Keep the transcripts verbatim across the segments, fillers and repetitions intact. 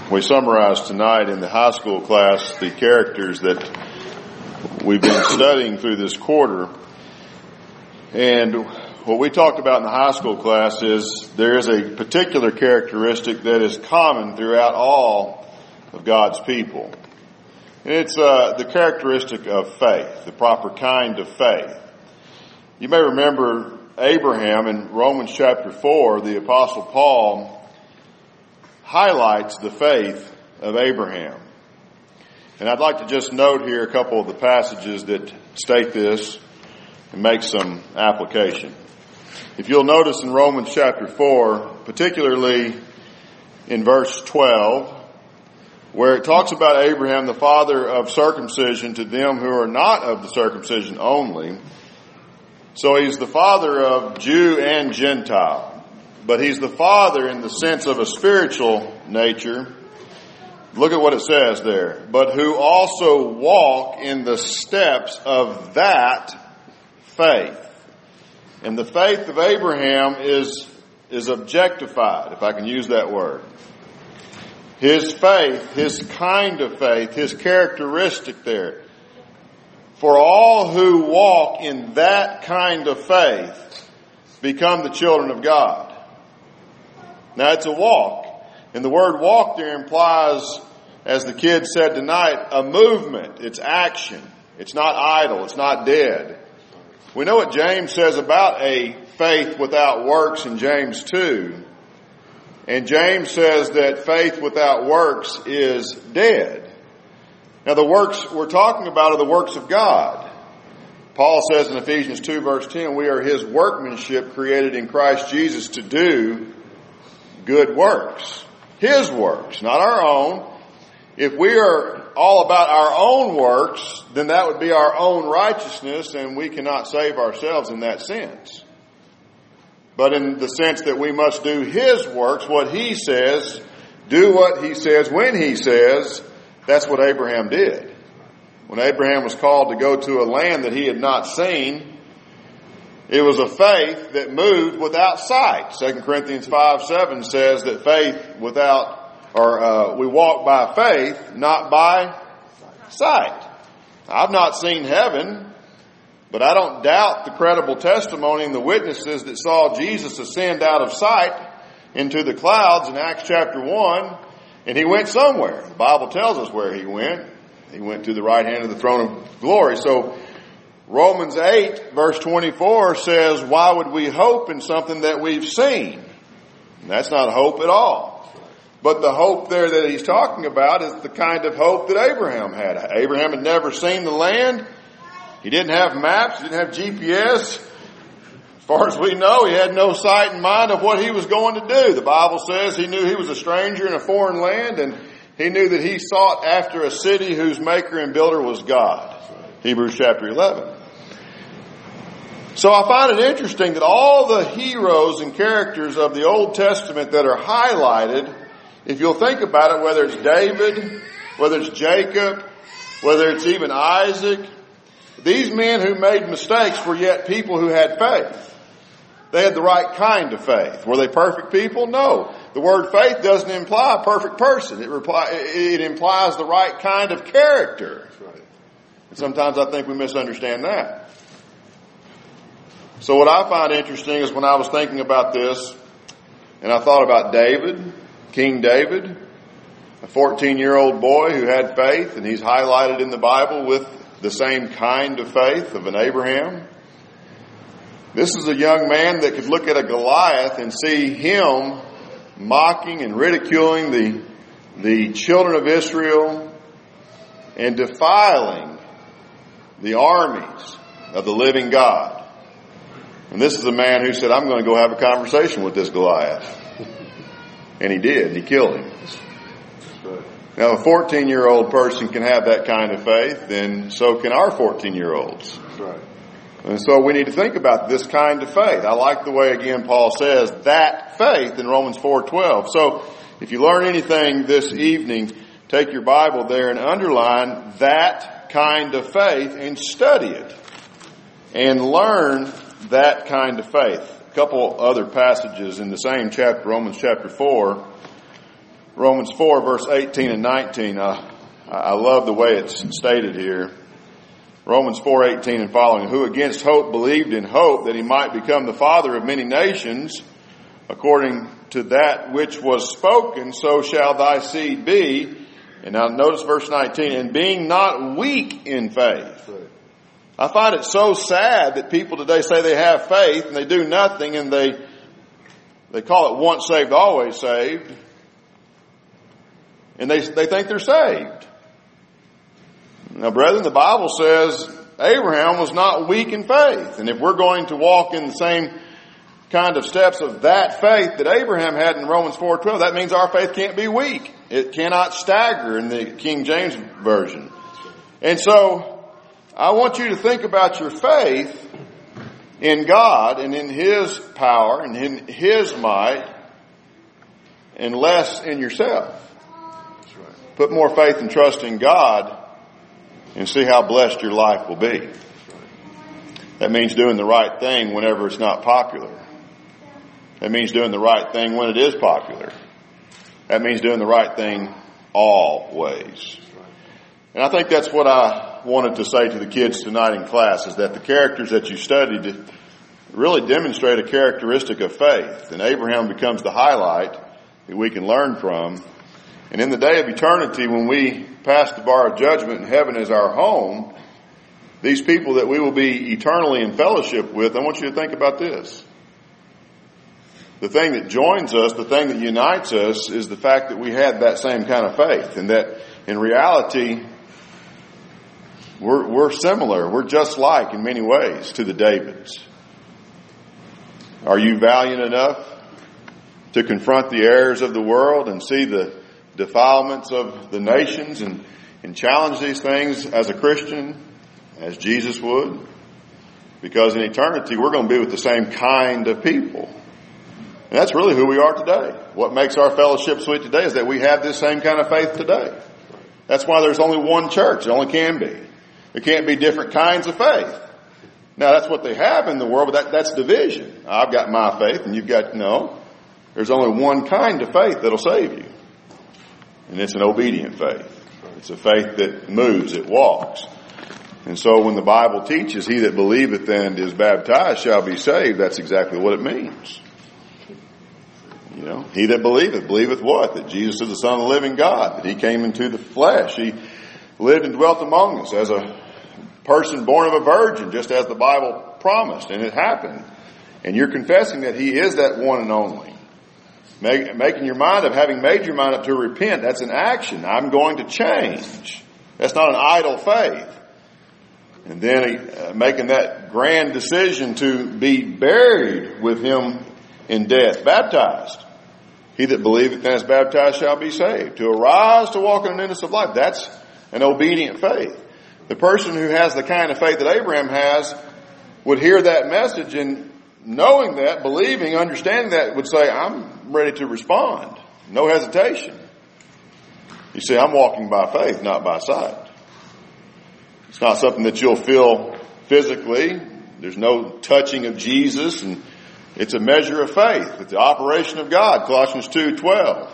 We summarized tonight in the high school class the characters that we've been studying through this quarter. And what we talked about in the high school class is there is a particular characteristic that is common throughout all of God's people. And it's uh, the characteristic of faith, the proper kind of faith. You may remember Abraham in Romans chapter four, the Apostle Paul highlights the faith of Abraham. And I'd like to just note here a couple of the passages that state this and make some application. If you'll notice in Romans chapter four, particularly in verse twelve, where it talks about Abraham, the father of circumcision to them who are not of the circumcision only. So he's the father of Jew and Gentile. But he's the father in the sense of a spiritual nature. Look at what it says there. But who also walk in the steps of that faith. And the faith of Abraham is, is objectified, if I can use that word. His faith, his kind of faith, his characteristic there. For all who walk in that kind of faith become the children of God. Now it's a walk. And the word walk there implies, as the kids said tonight, a movement. It's action. It's not idle. It's not dead. We know what James says about a faith without works in James two. And James says that faith without works is dead. Now the works we're talking about are the works of God. Paul says in Ephesians two verse ten, we are his workmanship created in Christ Jesus to do good works. His works, not our own. If we are all about our own works, then that would be our own righteousness, and we cannot save ourselves in that sense. But in the sense that we must do his works, what he says, do what he says when he says, that's what Abraham did. When Abraham was called to go to a land that he had not seen, it was a faith that moved without sight. Second Corinthians five seven says that faith without, or uh, we walk by faith, not by sight. I've not seen heaven, but I don't doubt the credible testimony and the witnesses that saw Jesus ascend out of sight into the clouds in Acts chapter one, and he went somewhere. The Bible tells us where he went. He went to the right hand of the throne of glory. So Romans eight verse twenty-four says, why would we hope in something that we've seen? And that's not hope at all. But the hope there that he's talking about is the kind of hope that Abraham had. Abraham had never seen the land. He didn't have maps. He didn't have G P S. As far as we know, he had no sight in mind of what he was going to do. The Bible says he knew he was a stranger in a foreign land, and he knew that he sought after a city whose maker and builder was God. Hebrews chapter eleven. So I find it interesting that all the heroes and characters of the Old Testament that are highlighted, if you'll think about it, whether it's David, whether it's Jacob, whether it's even Isaac, these men who made mistakes were yet people who had faith. They had the right kind of faith. Were they perfect people? No. The word faith doesn't imply a perfect person. It, reply, it implies the right kind of character. And sometimes I think we misunderstand that. So what I find interesting is when I was thinking about this, and I thought about David, King David, a fourteen-year-old boy who had faith, and he's highlighted in the Bible with the same kind of faith of an Abraham. This is a young man that could look at a Goliath and see him mocking and ridiculing the, the children of Israel and defiling the armies of the living God. And this is a man who said, I'm going to go have a conversation with this Goliath. And he did. He killed him. Now, a fourteen-year-old person can have that kind of faith, then so can our fourteen-year-olds. That's right. And so we need to think about this kind of faith. I like the way, again, Paul says, that faith in Romans four twelve. So if you learn anything this evening, take your Bible there and underline that kind of faith and study it. And learn that kind of faith. A couple other passages in the same chapter, Romans chapter four, Romans four, verse eighteen and nineteen. Uh, I love the way it's stated here. Romans four, eighteen and following. Who against hope believed in hope that he might become the father of many nations, according to that which was spoken, so shall thy seed be. And now notice verse nineteen, and being not weak in faith. I find it so sad that people today say they have faith and they do nothing, and they they call it once saved, always saved. And they they think they're saved. Now, brethren, the Bible says Abraham was not weak in faith. And if we're going to walk in the same kind of steps of that faith that Abraham had in Romans four twelve, that means our faith can't be weak. It cannot stagger in the King James Version. And so, I want you to think about your faith in God and in His power and in His might, and less in yourself. Put more faith and trust in God and see how blessed your life will be. That means doing the right thing whenever it's not popular. That means doing the right thing when it is popular. That means doing the right thing always. And I think that's what I wanted to say to the kids tonight in class, is that the characters that you studied really demonstrate a characteristic of faith. And Abraham becomes the highlight that we can learn from. And in the day of eternity, when we pass the bar of judgment and heaven is our home, these people that we will be eternally in fellowship with, I want you to think about this. The thing that joins us, the thing that unites us, is the fact that we had that same kind of faith. And that in reality, we're, we're similar. We're just like in many ways to the Davids. Are you valiant enough to confront the errors of the world and see the defilements of the nations and, and challenge these things as a Christian, as Jesus would? Because in eternity, we're going to be with the same kind of people. And that's really who we are today. What makes our fellowship sweet today is that we have this same kind of faith today. That's why there's only one church. There only can be. There can't be different kinds of faith. Now, that's what they have in the world, but that, that's division. I've got my faith and you've got, no. There's only one kind of faith that'll save you. And it's an obedient faith. It's a faith that moves, it walks. And so when the Bible teaches, he that believeth and is baptized shall be saved, that's exactly what it means. You know, he that believeth, believeth what? That Jesus is the Son of the living God, that he came into the flesh. He lived and dwelt among us as a person born of a virgin, just as the Bible promised, and it happened. And you're confessing that he is that one and only. Make, making your mind up, having made your mind up to repent, that's an action. I'm going to change. That's not an idle faith. And then uh, making that grand decision to be buried with him in death, baptized. He that believeth and is baptized shall be saved. To arise to walk in the newness of life, that's an obedient faith. The person who has the kind of faith that Abraham has would hear that message, and knowing that, believing, understanding that, would say, I'm ready to respond. No hesitation. You see, I'm walking by faith, not by sight. It's not something that you'll feel physically. There's no touching of Jesus, and it's a measure of faith. It's the operation of God, Colossians two twelve.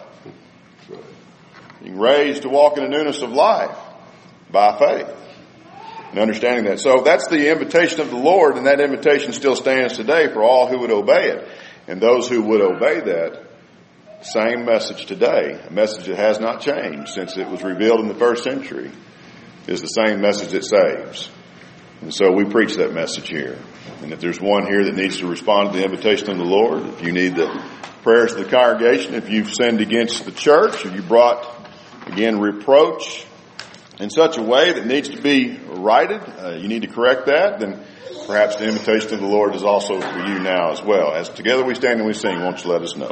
Being raised to walk in the newness of life by faith. And understanding that. So that's the invitation of the Lord, and that invitation still stands today for all who would obey it. And those who would obey that, same message today, a message that has not changed since it was revealed in the first century, is the same message that saves. And so we preach that message here. And if there's one here that needs to respond to the invitation of the Lord, if you need the prayers of the congregation, if you've sinned against the church, if you brought, again, reproach in such a way that needs to be righted, uh, you need to correct that, then perhaps the invitation of the Lord is also for you now as well. As together we stand and we sing, won't you let us know?